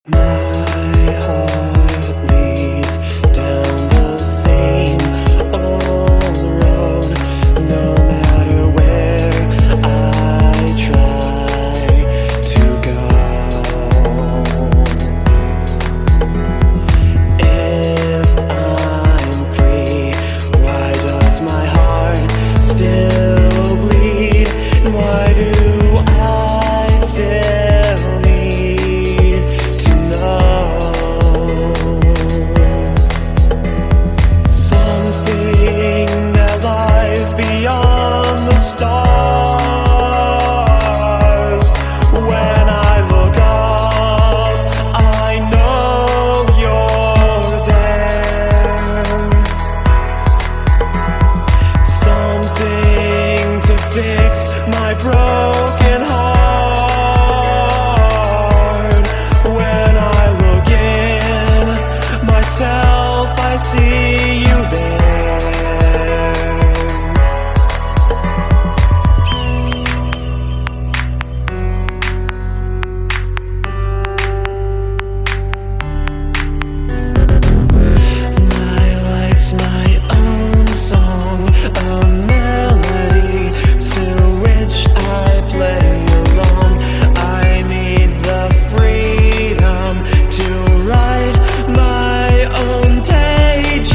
My heart leads down the same old road, no matter where I try to go. If I'm free, why does my heart still bleed? And why do I still need to know something that lies beyond the stars? When I look up, I know you're there. Something to fix my broken heart. When I look in myself, I see you there. My life's my own song, a melody to which I play along. I need the freedom to write my own pages.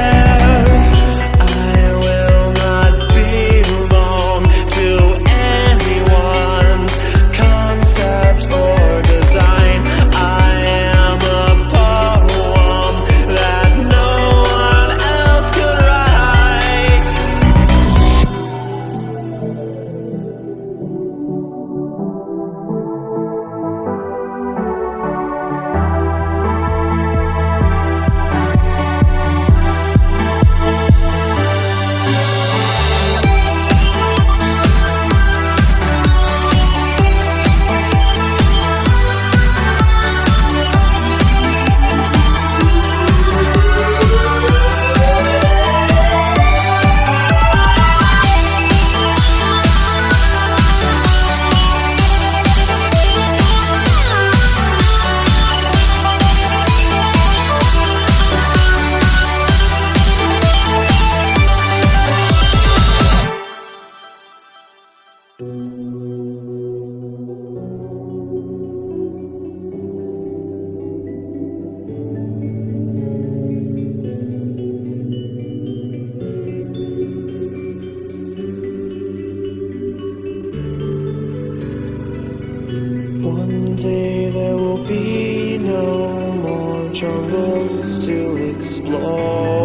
I will not belong to anyone's concept or design. I am a poem that no one else could write. One day there will be no more jungles to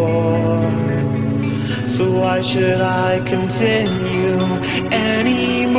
explore. So why should I continue anymore?